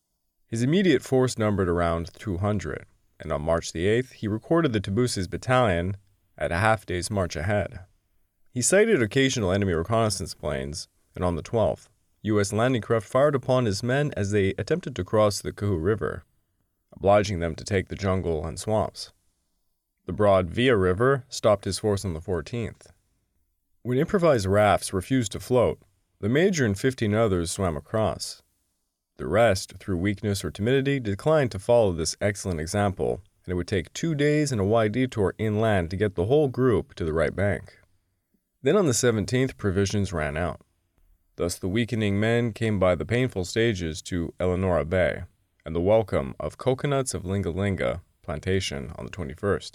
His immediate force numbered around 200, and on March the 8th, he recorded the Tabuse's battalion at a half-day's march ahead. He sighted occasional enemy reconnaissance planes, and on the 12th, U.S. landing craft fired upon his men as they attempted to cross the Kahu River, obliging them to take the jungle and swamps. The broad Via River stopped his force on the 14th. When improvised rafts refused to float, the Major and 15 others swam across. The rest, through weakness or timidity, declined to follow this excellent example, and it would take 2 days and a wide detour inland to get the whole group to the right bank. Then on the 17th, provisions ran out. Thus the weakening men came by the painful stages to Eleonora Bay, and the welcome of coconuts of Linga Linga Plantation on the 21st.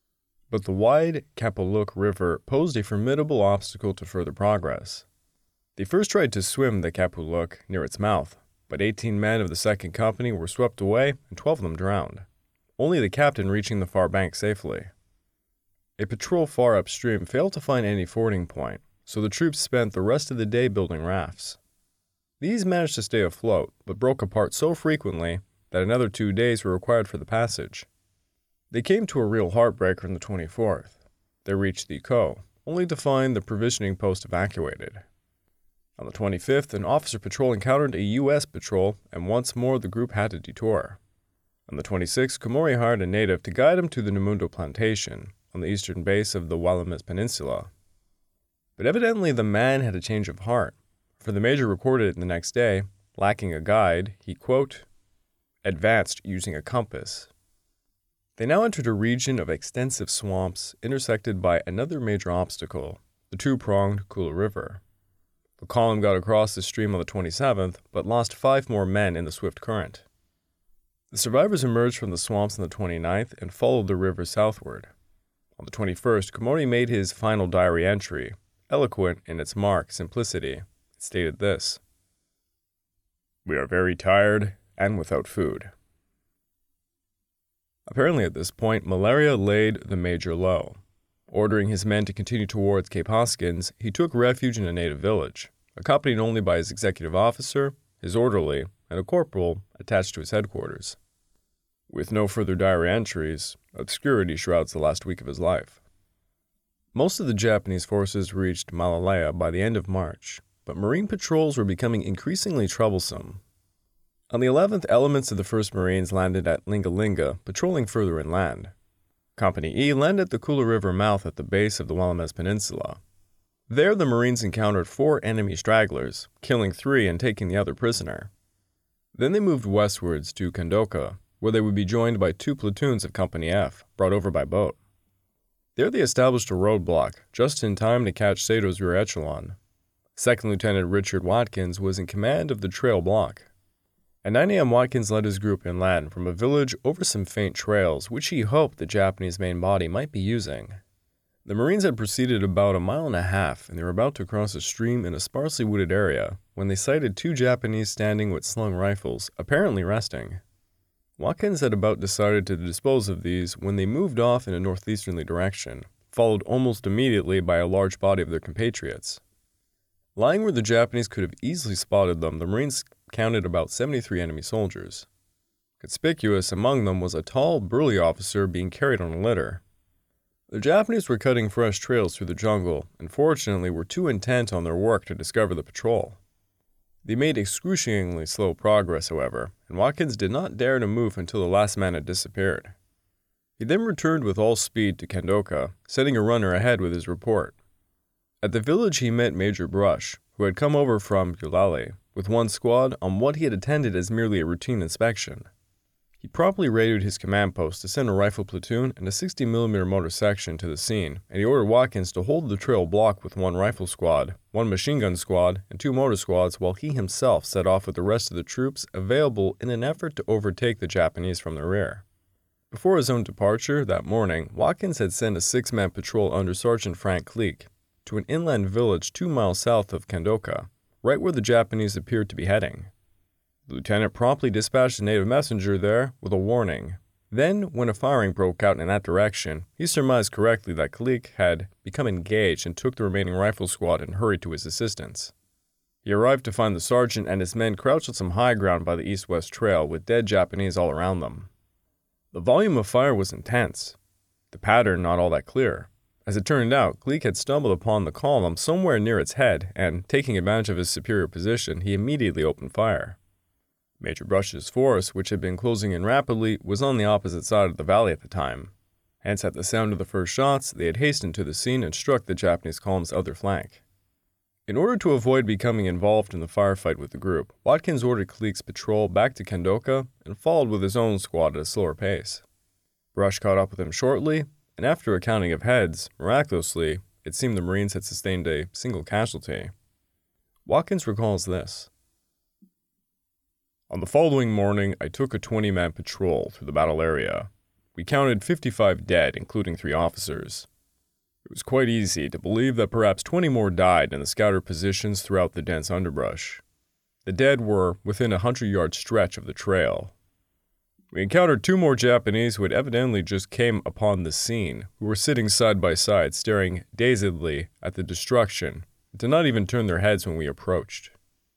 But the wide Kapoluk River posed a formidable obstacle to further progress. They first tried to swim the Kapoluk near its mouth, but 18 men of the 2nd Company were swept away and 12 of them drowned, only the captain reaching the far bank safely. A patrol far upstream failed to find any fording point, so the troops spent the rest of the day building rafts. These managed to stay afloat, but broke apart so frequently that another 2 days were required for the passage. They came to a real heartbreaker on the 24th. They reached the Ko, only to find the provisioning post evacuated. On the 25th, an officer patrol encountered a U.S. patrol, and once more the group had to detour. On the 26th, Komori hired a native to guide him to the Namundo Plantation, on the eastern base of the Walamis Peninsula. But evidently the man had a change of heart, for the Major recorded it the next day, lacking a guide, he, quote, advanced using a compass. They now entered a region of extensive swamps intersected by another major obstacle, the two-pronged Kula River. The column got across the stream on the 27th, but lost 5 more men in the swift current. The survivors emerged from the swamps on the 29th and followed the river southward. On the 21st, Komori made his final diary entry, eloquent in its marked simplicity. It stated this: "We are very tired and without food." Apparently at this point, malaria laid the Major low. Ordering his men to continue towards Cape Hoskins, he took refuge in a native village, accompanied only by his executive officer, his orderly, and a corporal attached to his headquarters. With no further diary entries, obscurity shrouds the last week of his life. Most of the Japanese forces reached Malalea by the end of March, but Marine patrols were becoming increasingly troublesome. On the 11th, elements of the 1st Marines landed at Linga Linga, patrolling further inland. Company E landed at the Kula River mouth at the base of the Walamis Peninsula. There, the Marines encountered 4 enemy stragglers, killing 3 and taking the other prisoner. Then they moved westwards to Kandoka, where they would be joined by 2 platoons of Company F, brought over by boat. There they established a roadblock, just in time to catch Sato's rear echelon. Second Lieutenant Richard Watkins was in command of the trail block. At 9 a.m. Watkins led his group inland from a village over some faint trails, which he hoped the Japanese main body might be using. The Marines had proceeded about a mile and a half, and they were about to cross a stream in a sparsely wooded area, when they sighted 2 Japanese standing with slung rifles, apparently resting. Watkins had about decided to dispose of these when they moved off in a northeasterly direction, followed almost immediately by a large body of their compatriots. Lying where the Japanese could have easily spotted them, the Marines counted about 73 enemy soldiers. Conspicuous among them was a tall, burly officer being carried on a litter. The Japanese were cutting fresh trails through the jungle, and fortunately were too intent on their work to discover the patrol. They made excruciatingly slow progress, however, and Watkins did not dare to move until the last man had disappeared. He then returned with all speed to Kandoka, sending a runner ahead with his report. At the village he met Major Brush, who had come over from Gulali, with 1 squad on what he had attended as merely a routine inspection. He promptly radioed his command post to send a rifle platoon and a 60mm motor section to the scene, and he ordered Watkins to hold the trail block with 1 rifle squad, 1 machine gun squad, and 2 motor squads, while he himself set off with the rest of the troops available in an effort to overtake the Japanese from the rear. Before his own departure that morning, Watkins had sent a 6-man patrol under Sergeant Frank Cleek to an inland village 2 miles south of Kandoka, right where the Japanese appeared to be heading. The lieutenant promptly dispatched a native messenger there with a warning. Then, when a firing broke out in that direction, he surmised correctly that Kalik had become engaged and took the remaining rifle squad and hurried to his assistance. He arrived to find the sergeant and his men crouched on some high ground by the east-west trail with dead Japanese all around them. The volume of fire was intense, the pattern not all that clear. As it turned out, Gleek had stumbled upon the column somewhere near its head, and, taking advantage of his superior position, he immediately opened fire. Major Brush's force, which had been closing in rapidly, was on the opposite side of the valley at the time. Hence, at the sound of the first shots, they had hastened to the scene and struck the Japanese column's other flank. In order to avoid becoming involved in the firefight with the group, Watkins ordered Kleek's patrol back to Kandoka and followed with his own squad at a slower pace. Brush caught up with him shortly, and after a counting of heads, miraculously, it seemed the Marines had sustained a single casualty. Watkins recalls this. On the following morning, I took a 20-man patrol through the battle area. We counted 55 dead, including 3 officers. It was quite easy to believe that perhaps 20 more died in the scattered positions throughout the dense underbrush. The dead were within a 100-yard stretch of the trail. We encountered 2 more Japanese who had evidently just came upon the scene, who were sitting side by side, staring dazedly at the destruction, and did not even turn their heads when we approached.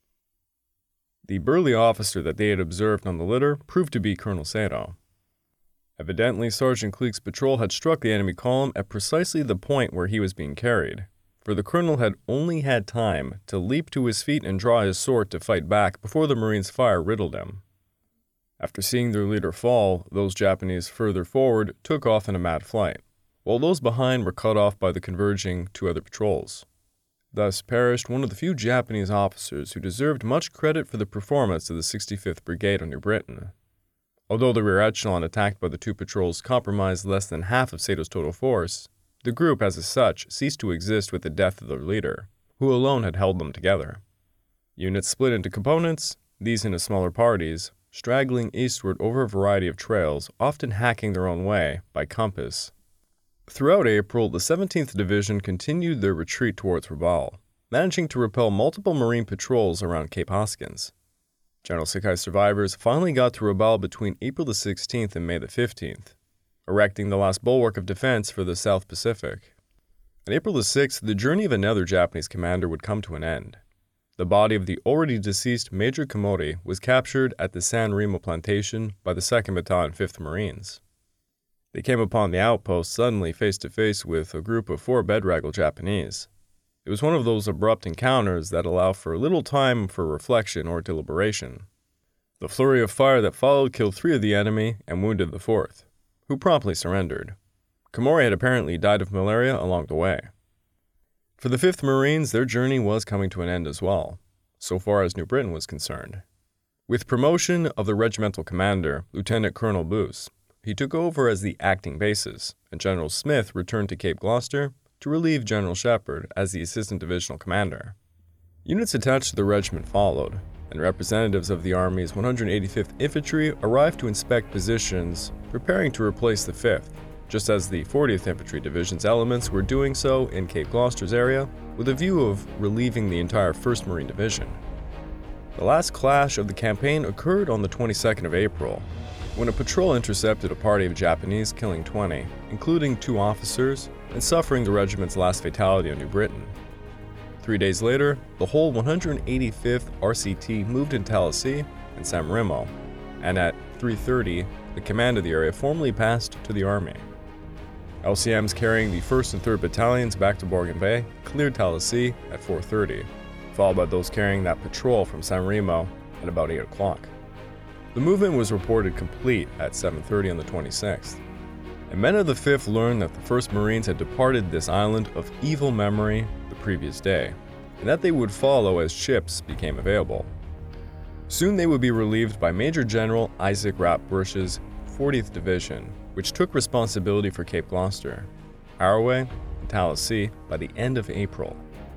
The burly officer that they had observed on the litter proved to be Colonel Sato. Evidently, Sergeant Kleek's patrol had struck the enemy column at precisely the point where he was being carried, for the colonel had only had time to leap to his feet and draw his sword to fight back before the Marines' fire riddled him. After seeing their leader fall, those Japanese further forward took off in a mad flight, while those behind were cut off by the converging 2 other patrols. Thus perished one of the few Japanese officers who deserved much credit for the performance of the 65th Brigade under Britain. Although the rear echelon attacked by the 2 patrols compromised less than half of Sato's total force, the group as such ceased to exist with the death of their leader, who alone had held them together. Units split into components, these into smaller parties, straggling eastward over a variety of trails, often hacking their own way by compass. Throughout April, the 17th Division continued their retreat towards Rabaul, managing to repel multiple Marine patrols around Cape Hoskins. General Sakai's survivors finally got to Rabaul between April the 16th and May the 15th, erecting the last bulwark of defense for the South Pacific. On April the 6th, the journey of another Japanese commander would come to an end. The body of the already deceased Major Komori was captured at the San Remo plantation by the 2nd Battalion 5th Marines. They came upon the outpost suddenly face to face with a group of 4 bedraggled Japanese. It was one of those abrupt encounters that allow for little time for reflection or deliberation. The flurry of fire that followed killed 3 of the enemy and wounded the 4th, who promptly surrendered. Komori had apparently died of malaria along the way. For the 5th Marines, their journey was coming to an end as well, so far as New Britain was concerned. With promotion of the regimental commander, Lieutenant Colonel Booth, he took over as the acting basis, and General Smith returned to Cape Gloucester to relieve General Shepherd as the assistant divisional commander. Units attached to the regiment followed, and representatives of the Army's 185th Infantry arrived to inspect positions, preparing to replace the 5th, just as the 40th Infantry Division's elements were doing so in Cape Gloucester's area, with a view of relieving the entire 1st Marine Division. The last clash of the campaign occurred on the 22nd of April, when a patrol intercepted a party of Japanese, killing 20, including 2 officers, and suffering the regiment's last fatality on New Britain. 3 days later, the whole 185th RCT moved into Tallahassee and San Remo, and at 3:30, the command of the area formally passed to the Army. LCMs carrying the 1st and 3rd Battalions back to Morgan Bay cleared Tallahassee at 4:30, followed by those carrying that patrol from San Remo at about 8 o'clock. The movement was reported complete at 7:30 on the 26th, and men of the 5th learned that the 1st Marines had departed this island of evil memory the previous day, and that they would follow as ships became available. Soon they would be relieved by Major General Isaac Ratbush's 40th Division, which took responsibility for Cape Gloucester, Haraway, and Tallahassee by the end of April.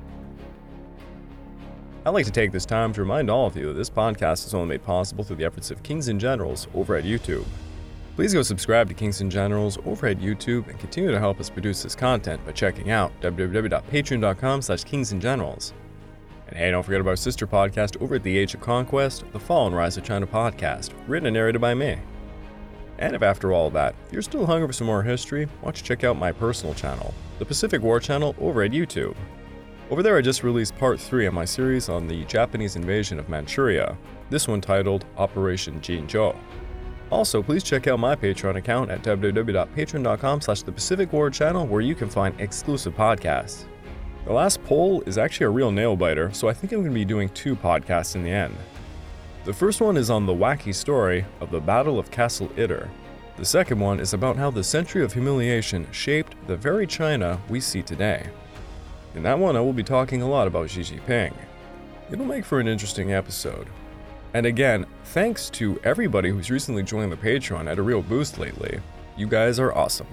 I'd like to take this time to remind all of you that this podcast is only made possible through the efforts of Kings and Generals over at YouTube. Please go subscribe to Kings and Generals over at YouTube and continue to help us produce this content by checking out www.patreon.com/kingsandgenerals. And hey, don't forget about our sister podcast over at The Age of Conquest, The Fall and Rise of China podcast, written and narrated by me. And if after all that, you're still hungry for some more history, why don't you check out my personal channel, the Pacific War channel over at YouTube. Over there I just released part 3 of my series on the Japanese invasion of Manchuria, this one titled Operation Jinzhou. Also, please check out my Patreon account at www.patreon.com/thepacificwarchannel where you can find exclusive podcasts. The last poll is actually a real nail-biter, so I think I'm going to be doing 2 podcasts in the end. The first one is on the wacky story of the Battle of Castle Itter. The second one is about how the century of humiliation shaped the very China we see today. In that one, I will be talking a lot about Xi Jinping. It'll make for an interesting episode. And again, thanks to everybody who's recently joined the Patreon at a real boost lately. You guys are awesome.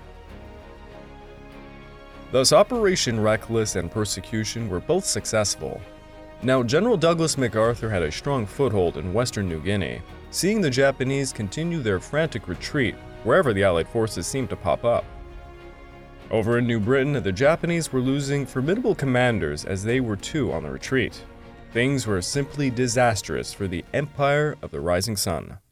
Thus, Operation Reckless and Persecution were both successful. Now, General Douglas MacArthur had a strong foothold in western New Guinea, seeing the Japanese continue their frantic retreat wherever the Allied forces seemed to pop up. Over in New Britain, the Japanese were losing formidable commanders as they were too on the retreat. Things were simply disastrous for the Empire of the Rising Sun.